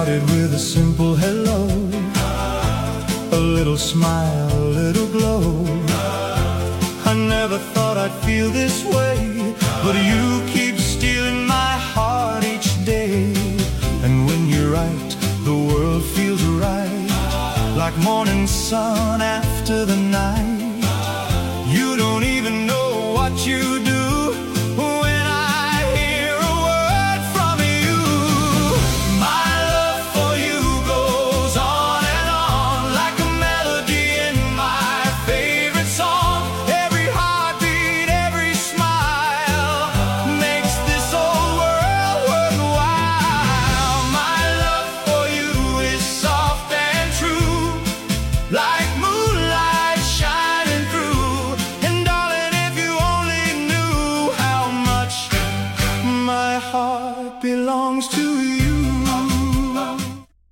started with a simple hello, a little smile, a little glow. I never thought I'd feel this way, but you keep stealing my heart each day. And when you're right, the world feels right, like morning sun after the night. You don't even know what you do when I hear a word from you. My love for you goes on and on, like a melody in my favorite song. Every heartbeat, every smile makes this whole world worthwhile. My love for you is soft and true, like moonlight shining through. And darling, if you only knew how much my heart belongs to you.